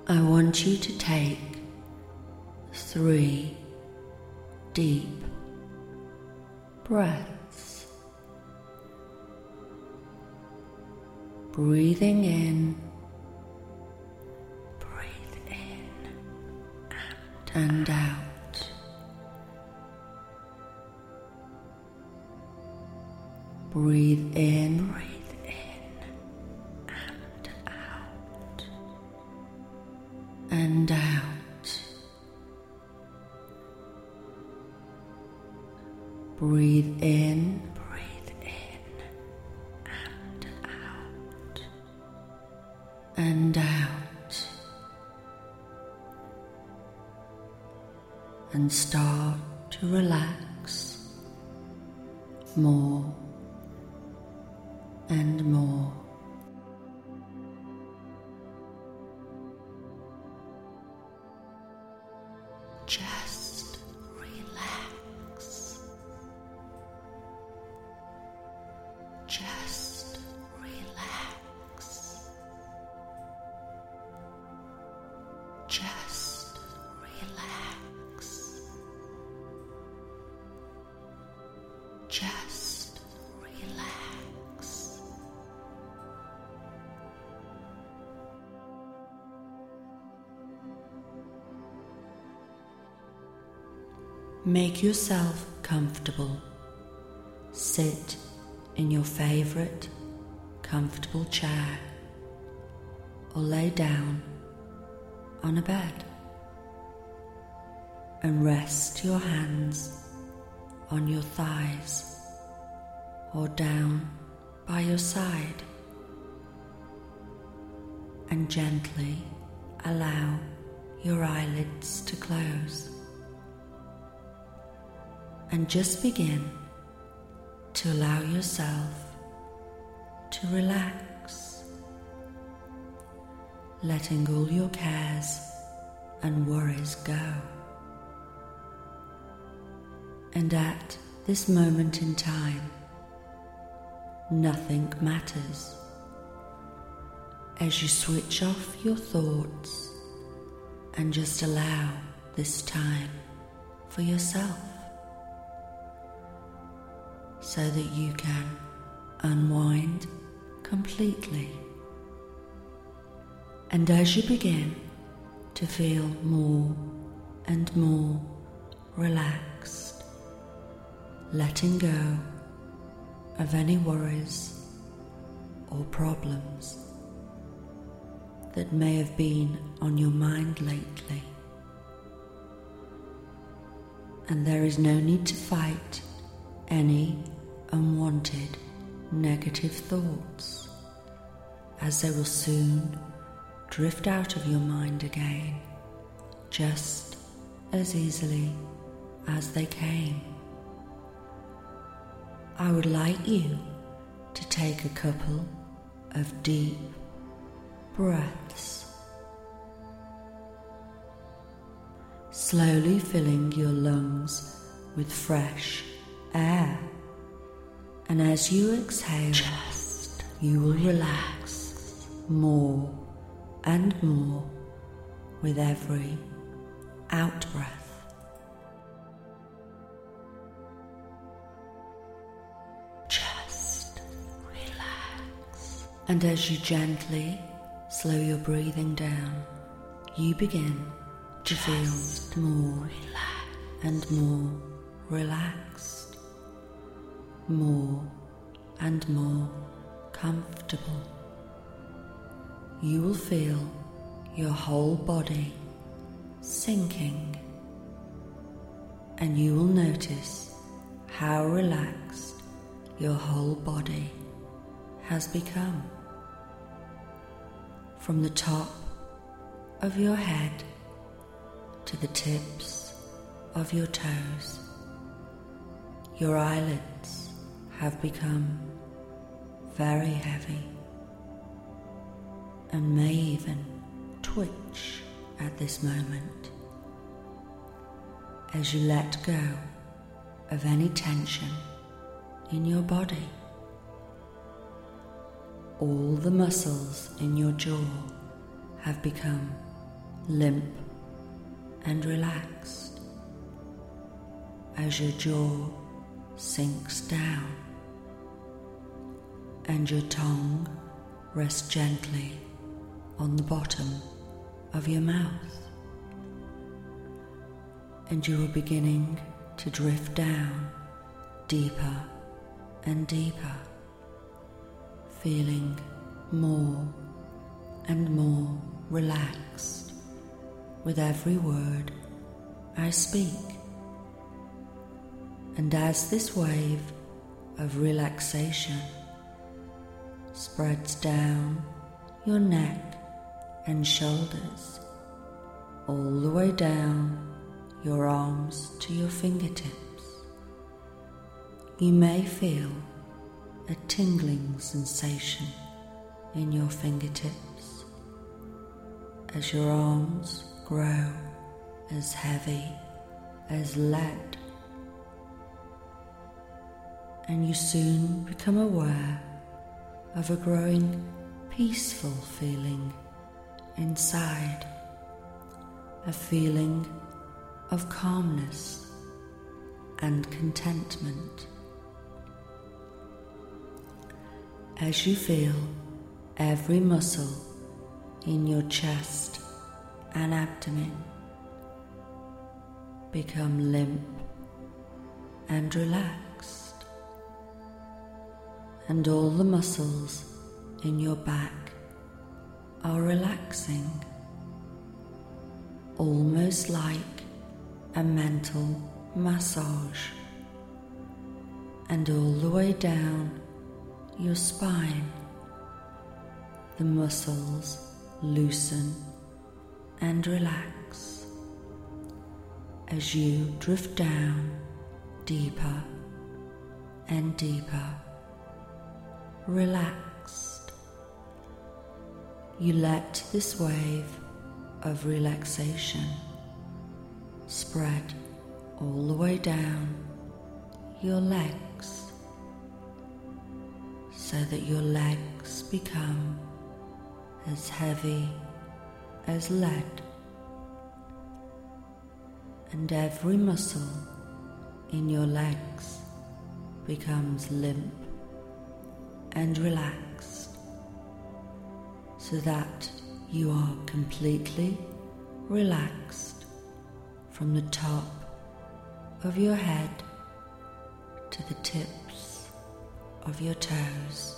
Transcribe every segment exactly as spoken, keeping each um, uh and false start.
I want you to take three deep breaths, breathing in, breathe in and out. Breathe in, breathe in and out, and out. Breathe in, breathe in and out, and out. And start to relax more and more. Just relax. Just relax. Just relax. Just relax. Make yourself comfortable. Sit in your favorite comfortable chair or lay down on a bed and rest your hands on your thighs or down by your side, and gently allow your eyelids to close, and just begin to allow yourself to relax, letting all your cares and worries go. And at this moment in time, nothing matters as you switch off your thoughts and just allow this time for yourself, so that you can unwind completely. And as you begin to feel more and more relaxed, letting go of any worries or problems that may have been on your mind lately. And there is no need to fight any unwanted negative thoughts, as they will soon drift out of your mind again, just as easily as they came. I would like you to take a couple of deep breaths, slowly filling your lungs with fresh air. And as you exhale, just you will relax more and more with every out-breath. Just relax. And as you gently slow your breathing down, you begin to just feel more relaxed and more relaxed, more and more comfortable. You will feel your whole body sinking, and you will notice how relaxed your whole body has become. From the top of your head to the tips of your toes, your eyelids have become very heavy and may even twitch at this moment as you let go of any tension in your body. All the muscles in your jaw have become limp and relaxed as your jaw sinks down and your tongue rests gently on the bottom of your mouth, and you are beginning to drift down deeper and deeper, feeling more and more relaxed with every word I speak. And as this wave of relaxation spreads down your neck and shoulders, all the way down your arms to your fingertips, you may feel a tingling sensation in your fingertips as your arms grow as heavy as lead, and you soon become aware of a growing peaceful feeling inside, a feeling of calmness and contentment. As you feel every muscle in your chest and abdomen become limp and relaxed, and all the muscles in your back are relaxing, almost like a mental massage, and all the way down your spine, the muscles loosen and relax as you drift down deeper and deeper, relaxed. You let this wave of relaxation spread all the way down your legs, so that your legs become as heavy as lead, and every muscle in your legs becomes limp and relaxed, so that you are completely relaxed from the top of your head to the tips of your toes.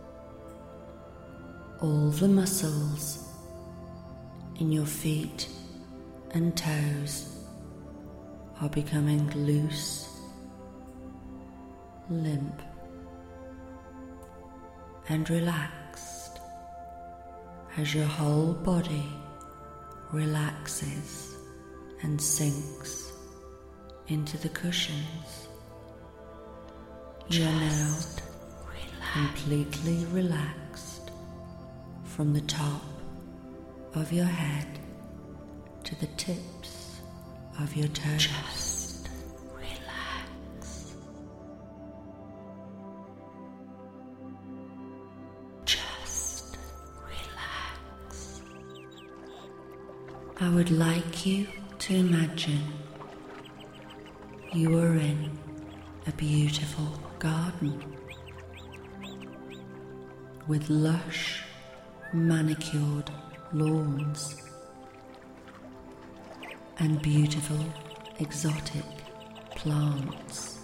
All the muscles in your feet and toes are becoming loose, limp, and relaxed as your whole body relaxes and sinks into the cushions. You are now completely relaxed from the top of your head to the tips of your toes. Just relax. Just relax. I would like you to imagine you are in a beautiful garden with lush, manicured lawns and beautiful exotic plants.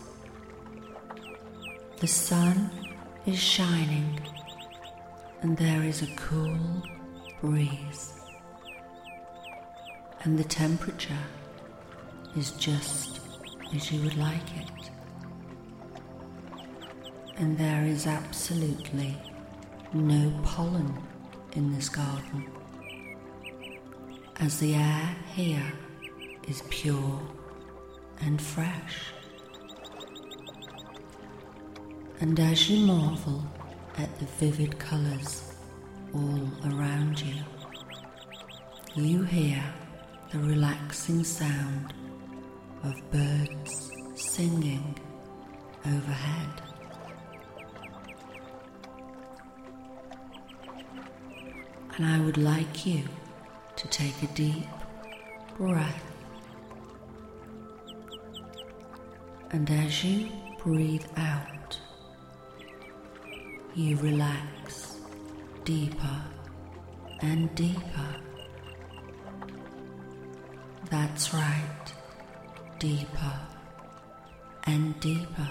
The sun is shining and there is a cool breeze, and the temperature is just as you would like it, and there is absolutely no pollen in this garden, as the air here is pure and fresh. And as you marvel at the vivid colours all around you, you hear the relaxing sound of birds singing overhead. And I would like you to take a deep breath. And as you breathe out, you relax deeper and deeper. That's right, deeper and deeper.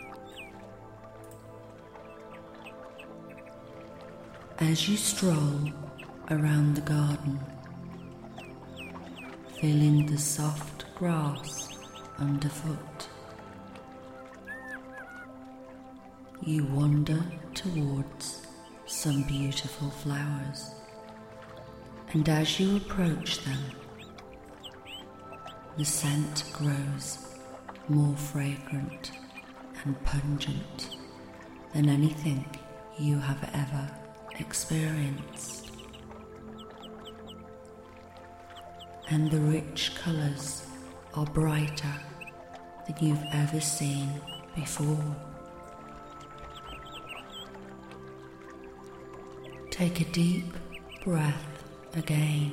As you stroll around the garden, feeling the soft grass underfoot, you wander towards some beautiful flowers, and as you approach them, the scent grows more fragrant and pungent than anything you have ever experienced. And the rich colours are brighter than you've ever seen before. Take a deep breath again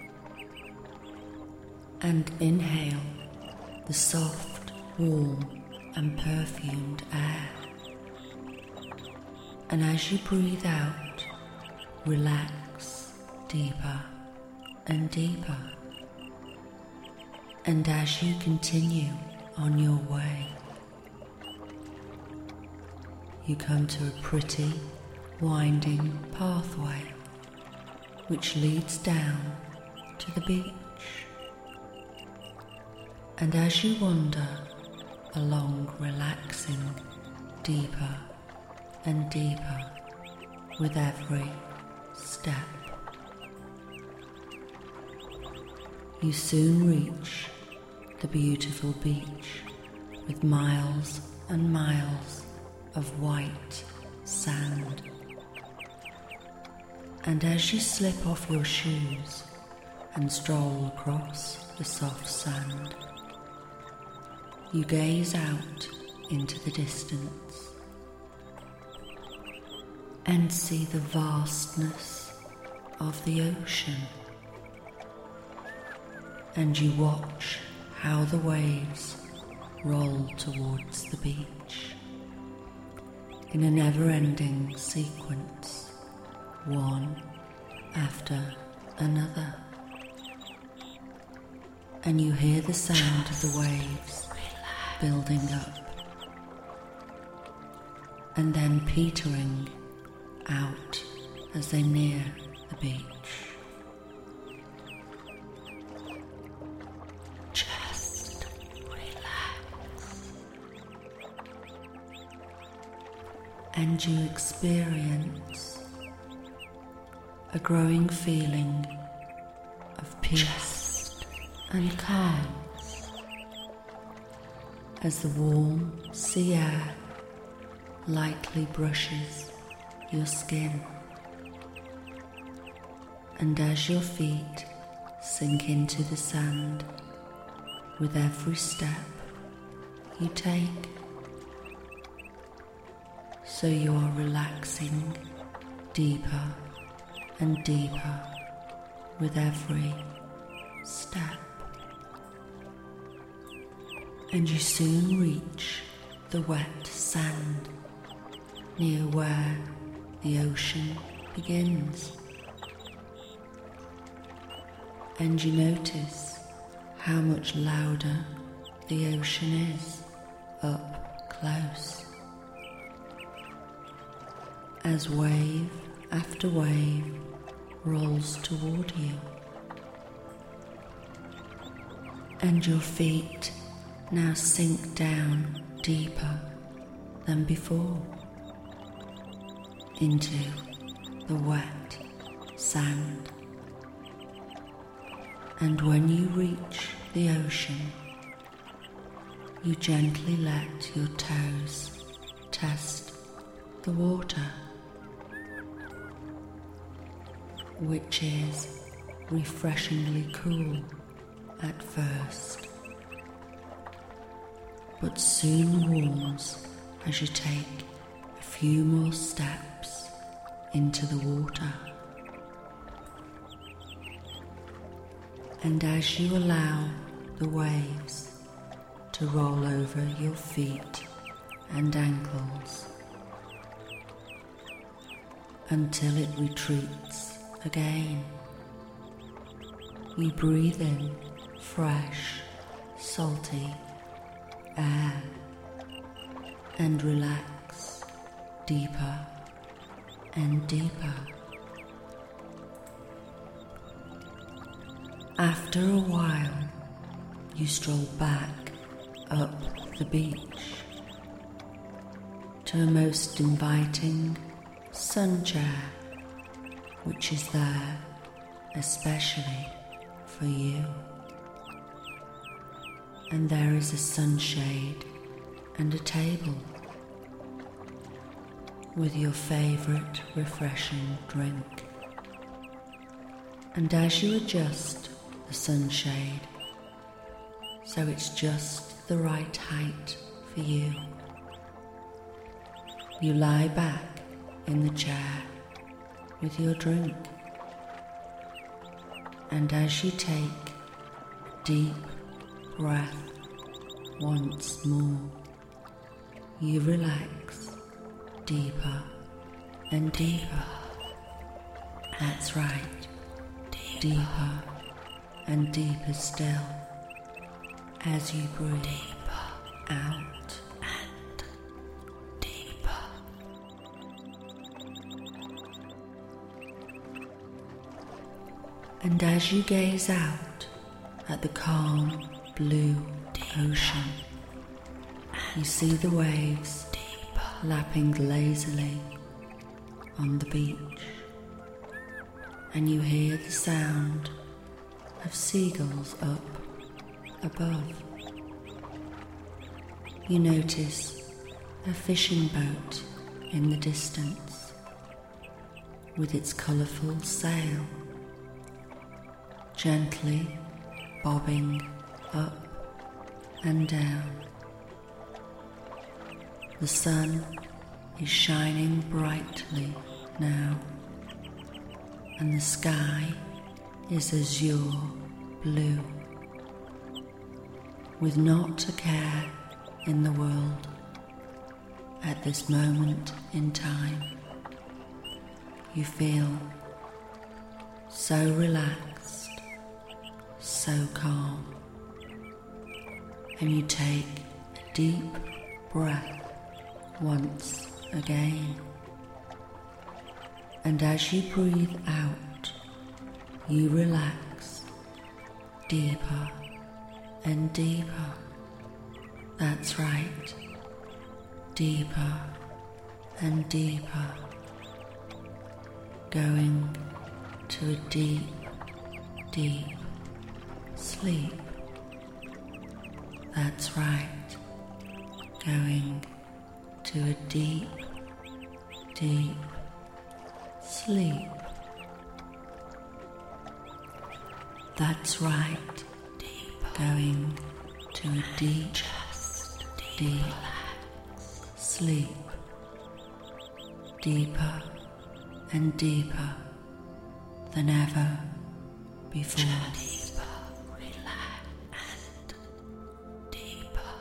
and inhale the soft, warm and perfumed air. And as you breathe out, relax deeper and deeper. And as you continue on your way, you come to a pretty, winding pathway which leads down to the beach. And as you wander along, relaxing deeper and deeper with every step, you soon reach the beautiful beach with miles and miles of white sand. And as you slip off your shoes and stroll across the soft sand, you gaze out into the distance and see the vastness of the ocean. And you watch how the waves roll towards the beach in a never-ending sequence, one after another. And you hear the sound of the waves building up and then petering out as they near the beach. Just relax. And you experience a growing feeling of peace Just and calm as the warm sea air lightly brushes your skin, and as your feet sink into the sand with every step you take, so you are relaxing deeper and deeper with every step. And you soon reach the wet sand near where the ocean begins. And you notice how much louder the ocean is up close, as wave after wave rolls toward you, and your feet now sink down deeper than before into the wet sand. And when you reach the ocean, you gently let your toes test the water, which is refreshingly cool at first, but soon warms as you take a few more steps into the water. And as you allow the waves to roll over your feet and ankles until it retreats again, you breathe in fresh, salty air and relax deeper and deeper. After a while, you stroll back up the beach to a most inviting sun chair, which is there especially for you. And there is a sunshade and a table with your favorite refreshing drink. And as you adjust the sunshade so it's just the right height for you, you lie back in the chair with your drink. And as you take a deep breath once more, you relax deeper and deeper. That's right, deeper and deeper still as you breathe out and deeper. And as you gaze out at the calm blue ocean, you see the waves lapping lazily on the beach, and you hear the sound of seagulls up above. You notice a fishing boat in the distance with its colourful sail gently bobbing up and down. The sun is shining brightly now, and the sky is azure blue, with not a care in the world at this moment in time. You feel so relaxed, so calm, and you take a deep breath once again. And as you breathe out, you relax deeper and deeper. That's right, deeper and deeper, going to a deep, deep sleep. That's right, going to a deep, deep sleep. That's right, going to a deep, deep sleep. Deeper and deeper than ever before. Deeper, relax, and deeper.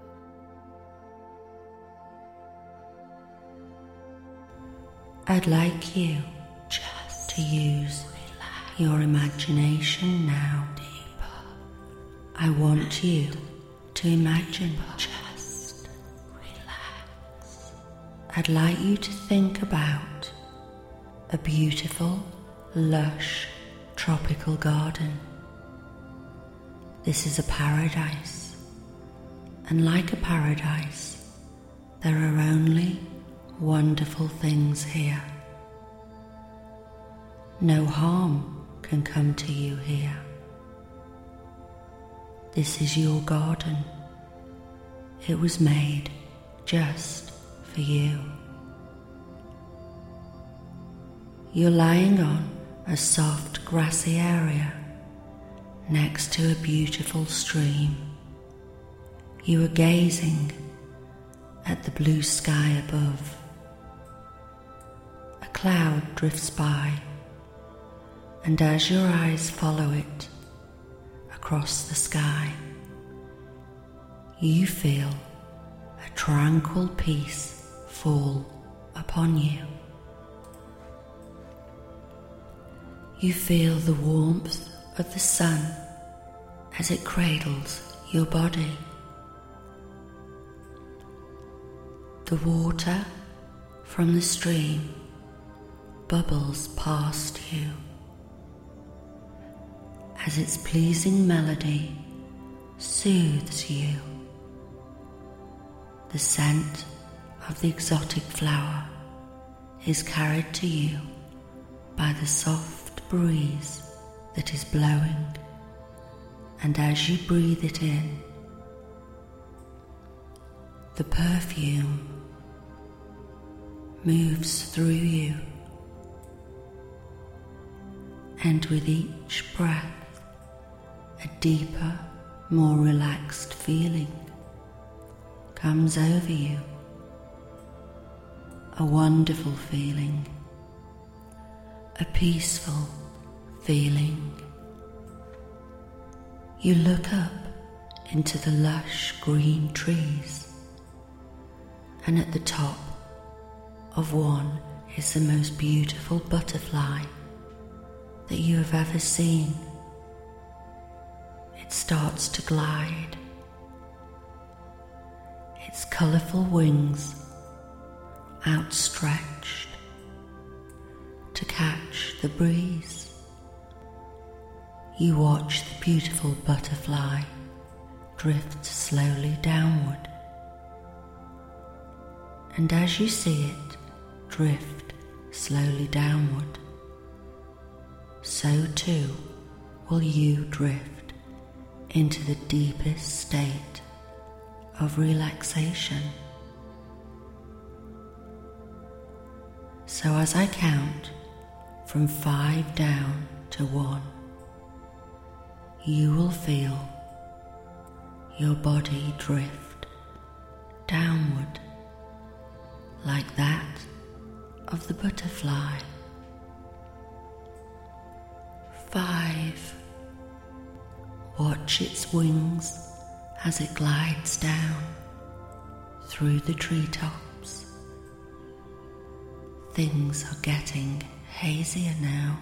I'd like you just to use relax. Your imagination now. Deeper. I want you to imagine. Deeper. Just relax. I'd like you to think about a beautiful, lush, tropical garden. This is a paradise, and like a paradise, there are only wonderful things here. No harm can come to you here. This is your garden. It was made just for you. You're lying on a soft grassy area next to a beautiful stream. You are gazing at the blue sky above. A cloud drifts by, and as your eyes follow it, across the sky. You feel a tranquil peace fall upon you. You feel the warmth of the sun as it cradles your body. The water from the stream bubbles past you as its pleasing melody soothes you. The scent of the exotic flower is carried to you by the soft breeze that is blowing, and as you breathe it in, the perfume moves through you, and with each breath a deeper, more relaxed feeling comes over you. A wonderful feeling, a peaceful feeling. You look up into the lush green trees, and at the top of one is the most beautiful butterfly that you have ever seen. It starts to glide, its colourful wings outstretched to catch the breeze. You watch the beautiful butterfly drift slowly downward, and as you see it drift slowly downward, so too will you drift into the deepest state of relaxation. So as I count from five down to one, you will feel your body drift downward like that of the butterfly. Five. Watch its wings as it glides down through the treetops. Things are getting hazier now.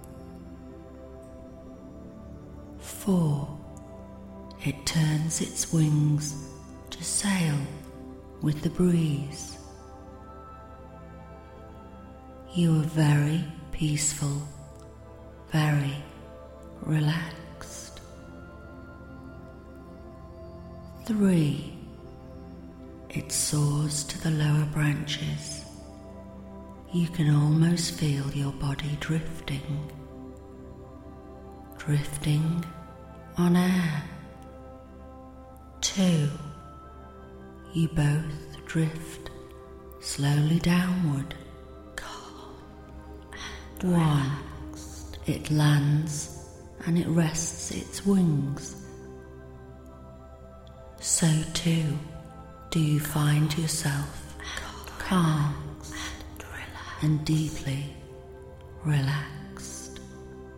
Four. It turns its wings to sail with the breeze. You are very peaceful, very relaxed. Three. It soars to the lower branches. You can almost feel your body drifting, drifting on air. Two. You both drift slowly downward. One. It lands and it rests its wings. So too do you find yourself calm and deeply relaxed.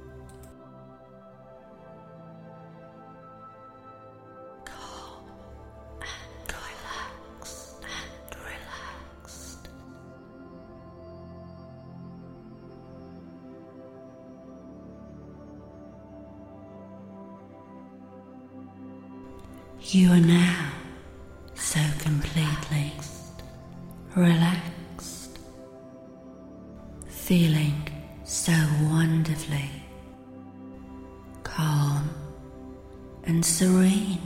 Calm and relaxed and relaxed. You are now so completely relaxed, feeling so wonderfully calm and serene.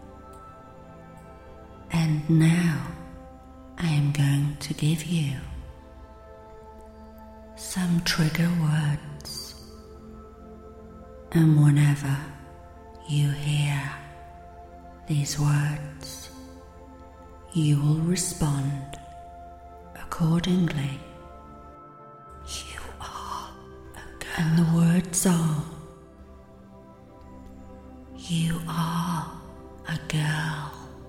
And now I am going to give you some trigger words, and whenever you hear these words, you will respond accordingly. You are a girl. And the words are: you are a girl.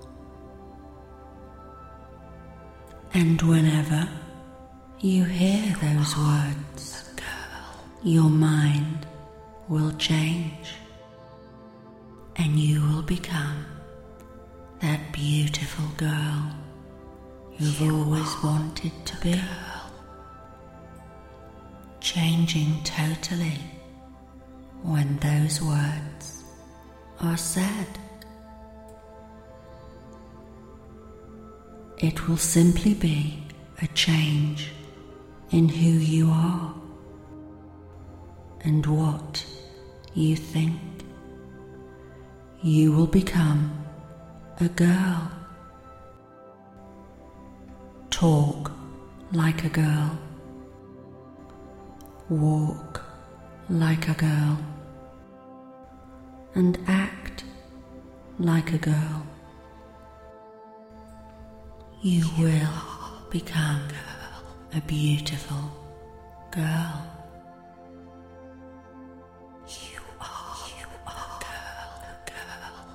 And whenever you hear those words, a girl, your mind will change. and you will become that beautiful girl you've you always wanted to be, girl. Changing totally when those words are said. It will simply be a change in who you are and what you think. You will become a girl. Talk like a girl. Walk like a girl. And act like a girl. You will become a beautiful girl. You are, you are girl, girl.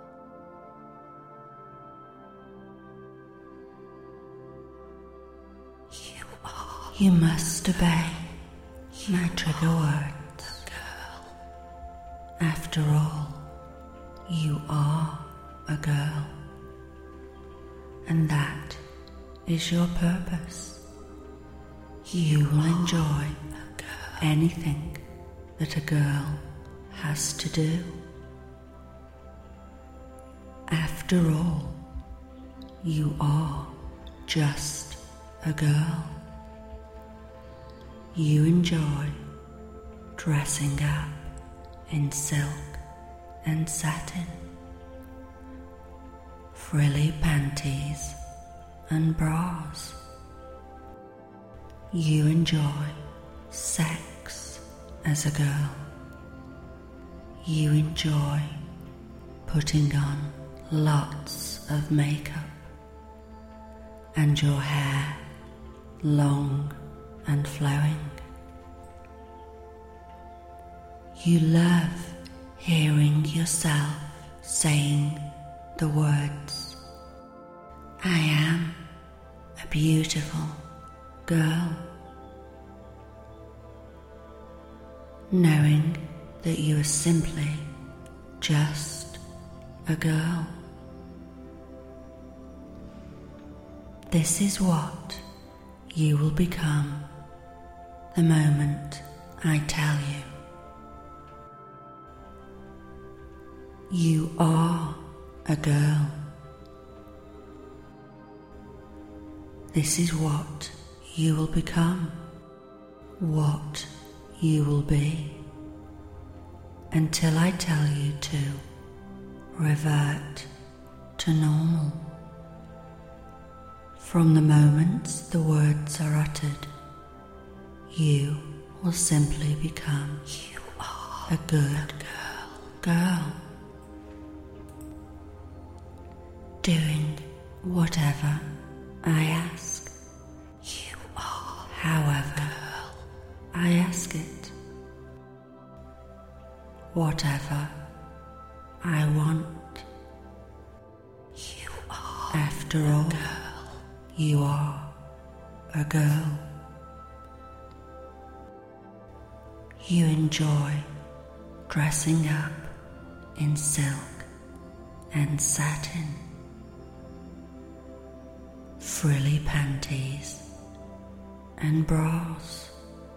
You are. You must obey my trigger words. Girl. After all, you are a girl. And that is your purpose. You will enjoy anything that a girl has to do. After all, you are just a girl. You enjoy dressing up in silk and satin, frilly panties and bras. You enjoy sex as a girl. You enjoy putting on lots of makeup and your hair long and flowing. You love hearing yourself saying the words, I am a beautiful girl. Knowing that you are simply just a girl. This is what you will become the moment I tell you. You are a girl. This is what you will become, what you will be, until I tell you to revert to normal. From the moments the words are uttered, you will simply become you are a good girl. girl. Doing whatever I ask. You are however girl. I ask it. Whatever I want. You are after all girl. You are a girl. You enjoy dressing up in silk and satin, frilly panties and bras.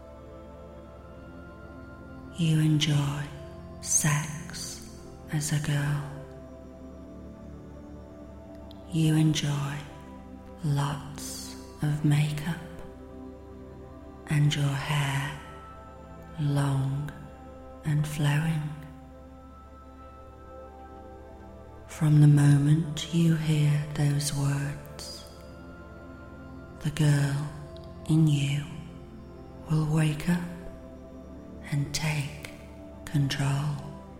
You enjoy sex as a girl. You enjoy lots of makeup and your hair long and flowing. From the moment you hear those words, the girl in you will wake up and take control,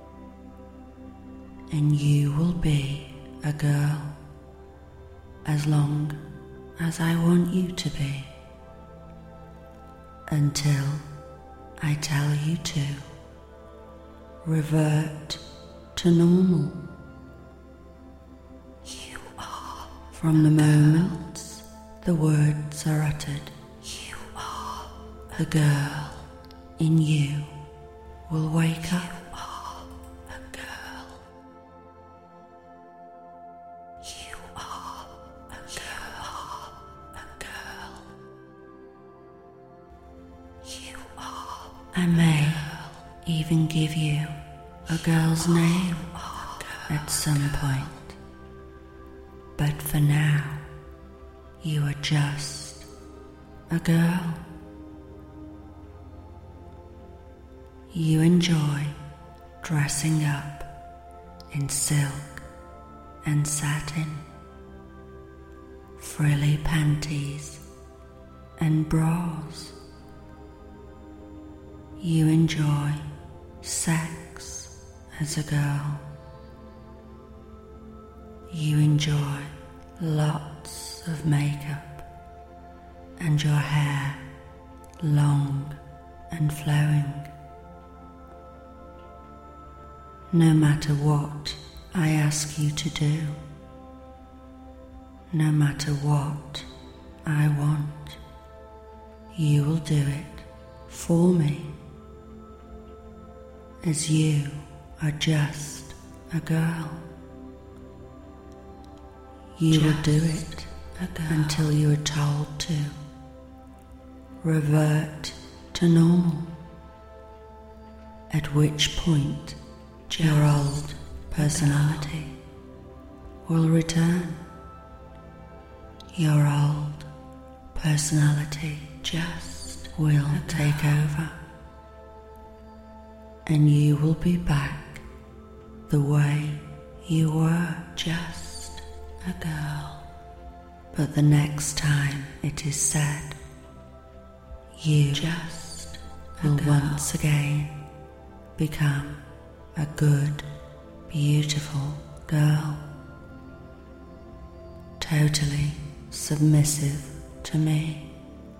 and you will be a girl as long as I want you to be, until I tell you to revert to normal. You are from the moment the words are uttered, you are the girl in you will wake up. You are a girl. I may even give you a girl's name at some point, but for now, you are just a girl. You enjoy dressing up in silk and satin, frilly panties and bras. You enjoy sex as a girl. You enjoy lots of makeup and your hair long and flowing. No matter what I ask you to do, no matter what I want, you will do it for me, as you are just a girl. You just will do it until you are told to. Revert to normal, at which point just your old personality will return. Your old personality just will take over, and you will be back the way you were, just a girl. But the next time it is said, you just will girl. once again become a good, beautiful girl, totally submissive to me,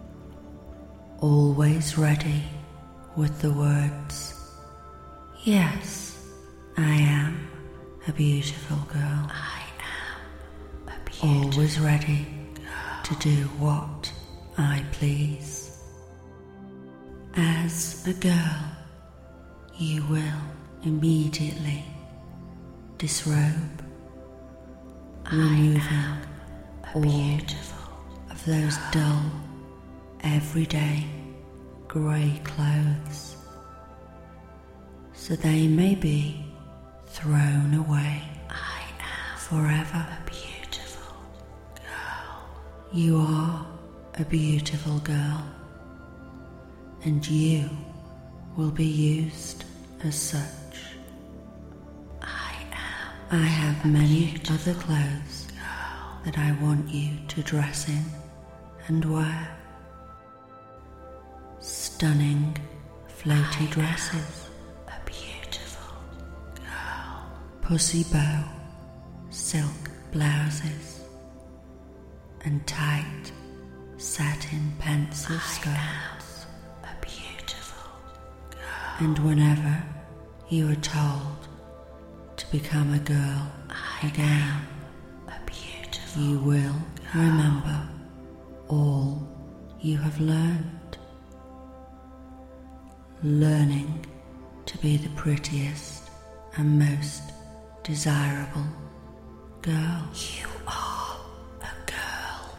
always ready with the words, yes, I am a beautiful girl. I am a beautiful always ready girl. To do what I please. As a girl, you will immediately disrobe, removing all of those dull, everyday grey clothes, so they may be thrown away. I am forever a beautiful girl. You are a beautiful girl, and you will be used as such. I am. I have many other clothes girl. That I want you to dress in and wear. Stunning, floaty I dresses. Am a beautiful girl. Pussy bow, silk blouses, and tight satin pencil I skirts. Am a beautiful girl. And whenever you are told to become a girl I again, a beautiful you will girl. Remember all you have learned. Learning to be the prettiest and most desirable girl. You are a girl.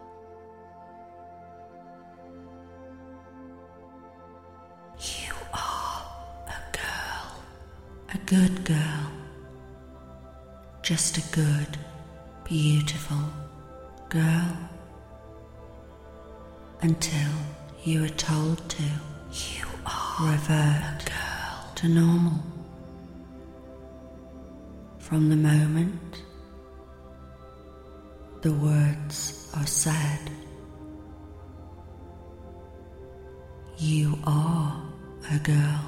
You are a girl. A good girl. Just a good, beautiful girl. Until you are told to. You are revert a girl. To normal. From the moment the words are said, you are a girl,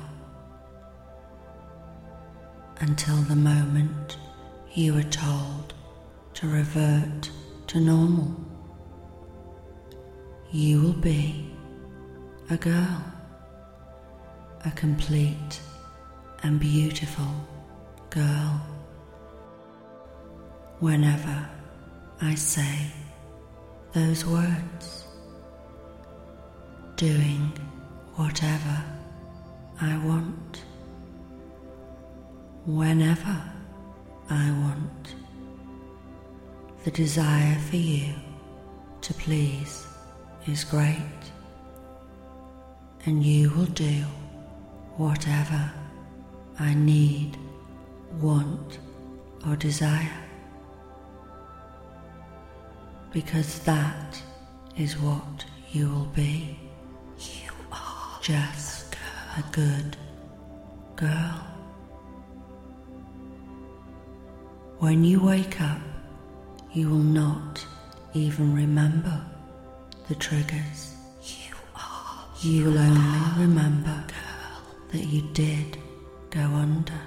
until the moment you are told to revert to normal, you will be a girl, a complete and beautiful girl. Whenever I say those words, doing whatever I want, whenever I want, the desire for you to please is great, and you will do whatever I need, want, or desire, because that is what you will be. You are just a good girl. When you wake up, you will not even remember the triggers. You are. You will only remember that you did go under.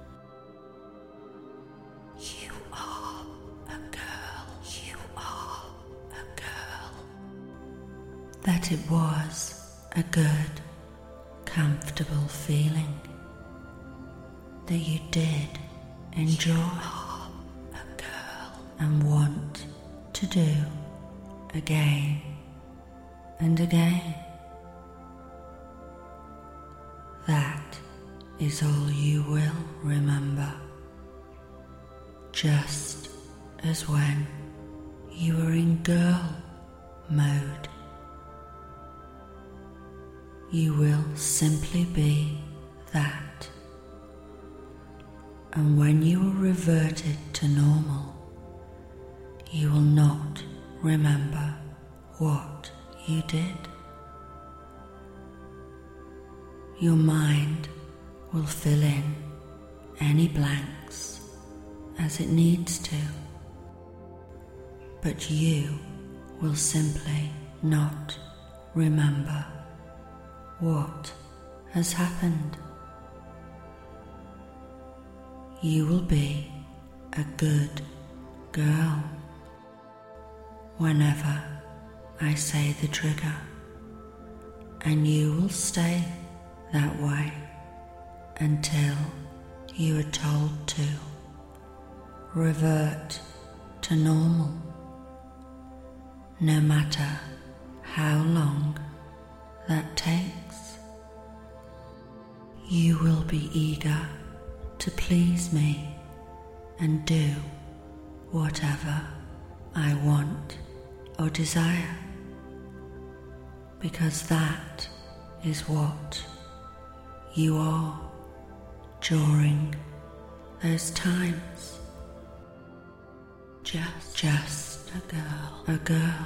You are a girl. You are a girl. That it was a good, comfortable feeling that you did enjoy a girl and want to do again and again. That is all you will remember, just as when you were in girl mode. You will simply be that, and when you are reverted to normal, you will not remember what you did. Your mind will fill in any blanks as it needs to, but you will simply not remember what has happened. You will be a good girl whenever I say the trigger, and you will stay that way until you are told to revert to normal, no matter how long that takes. You will be eager to please me and do whatever I want or desire, because that is what you are during those times. Just, just a girl, a girl.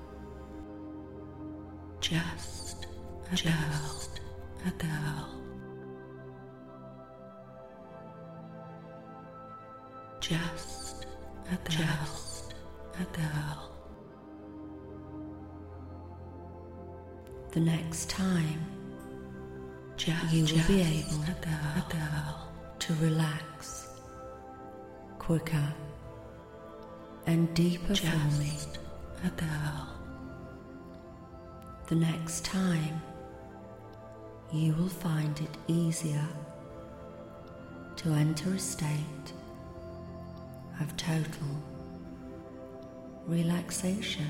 Just, a just girl, a girl. Just a girl, just a girl. The next time, just, you will just be able a girl, a girl. to relax quicker and deeper just for me, a girl. The next time, you will find it easier to enter a state of total relaxation.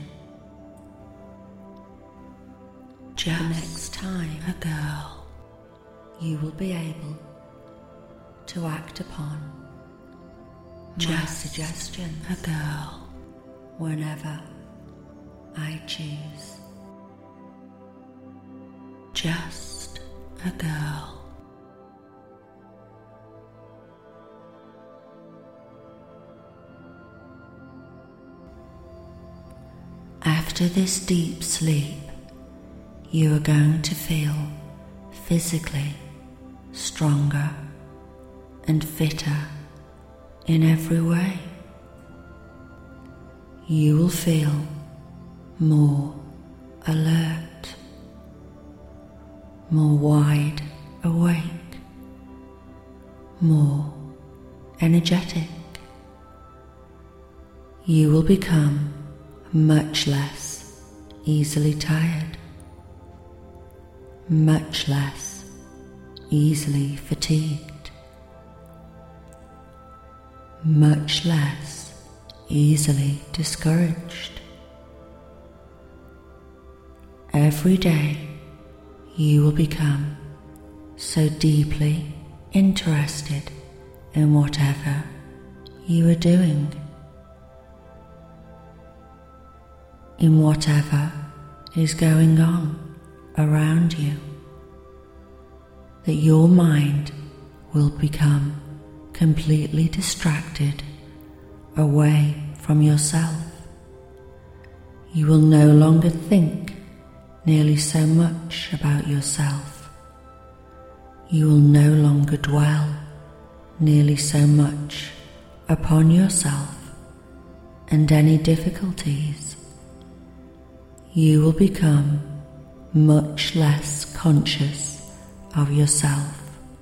Just the next time, a girl, you will be able to act upon just my suggestion, a girl, whenever I choose. Just a girl. After this deep sleep, you are going to feel physically stronger and fitter in every way. You will feel more alert, more wide awake, more energetic. You will become much less easily tired, much less easily fatigued, much less easily discouraged. Every day you will become so deeply interested in whatever you are doing, in whatever is going on around you. that your mind will become completely distracted away from yourself. You will no longer think nearly so much about yourself. You will no longer dwell nearly so much upon yourself and any difficulties. You will become much less conscious of yourself,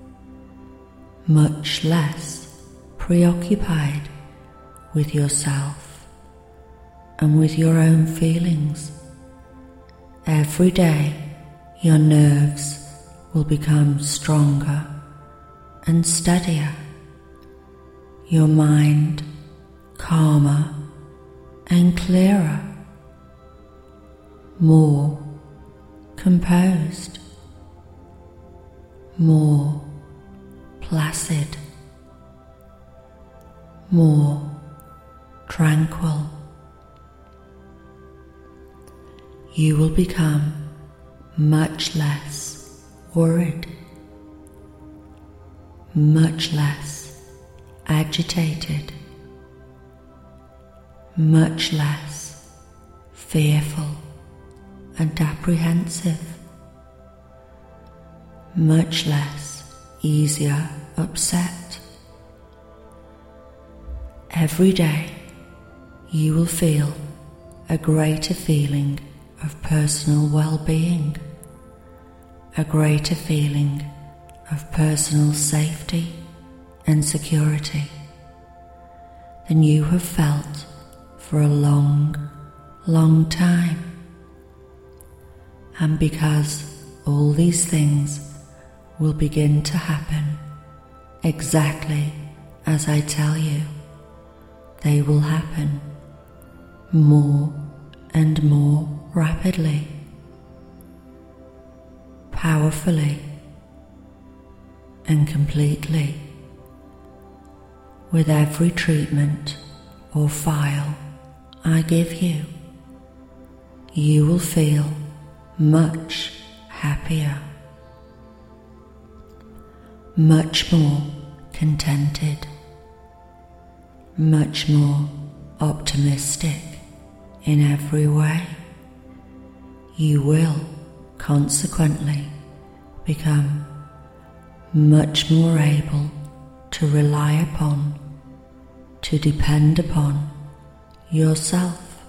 much less preoccupied with yourself and with your own feelings. Every day your nerves will become stronger and steadier, your mind calmer and clearer, more composed, more placid, more tranquil. You will become much less worried, much less agitated, much less fearful and apprehensive, much less easier upset. Every day you will feel a greater feeling of personal well-being, a greater feeling of personal safety and security than you have felt for a long, long time. And because all these things will begin to happen exactly as I tell you, they will happen more and more rapidly, powerfully and completely. With every treatment or file I give you, you will feel much happier, much more contented, much more optimistic in every way. You will consequently become much more able to rely upon, to depend upon yourself,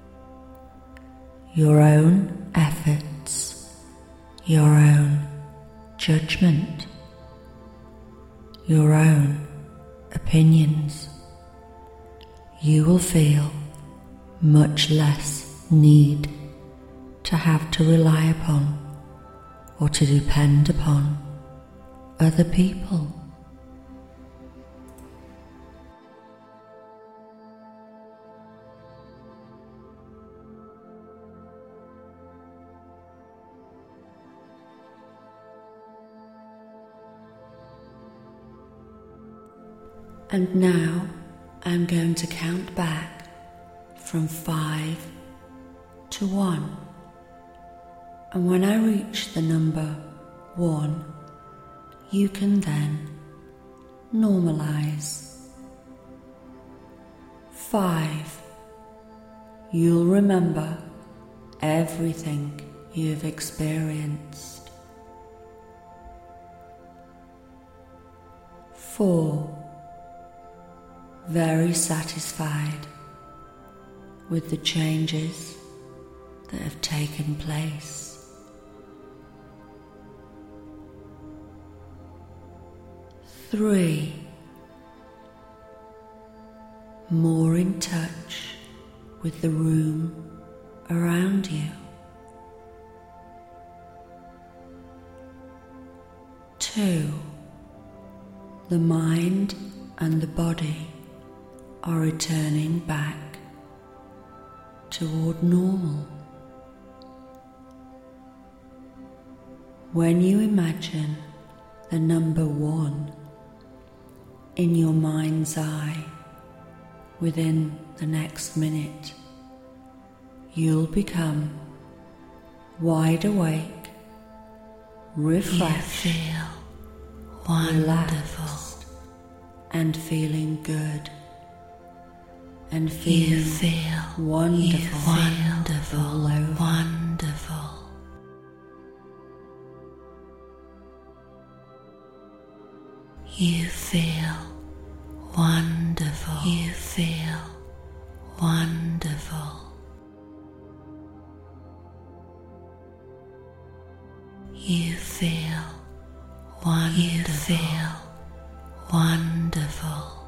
your own efforts, your own judgment, your own opinions. You will feel much less need to have to rely upon or to depend upon other people. And now I'm going to count back from five to one. And when I reach the number one, you can then normalize. Five. You'll remember everything you've experienced. Four. Very satisfied with the changes that have taken place. Three. More in touch with the room around you. Two. The mind and the body are returning back toward normal. When you imagine the number one in your mind's eye within the next minute, you'll become wide awake, refreshed, you feel relaxed, and feeling good, and feeling You feel wonderful, you wonderful, all over. wonderful. You feel wonderful. You feel wonderful. You feel wonderful. You feel wonderful.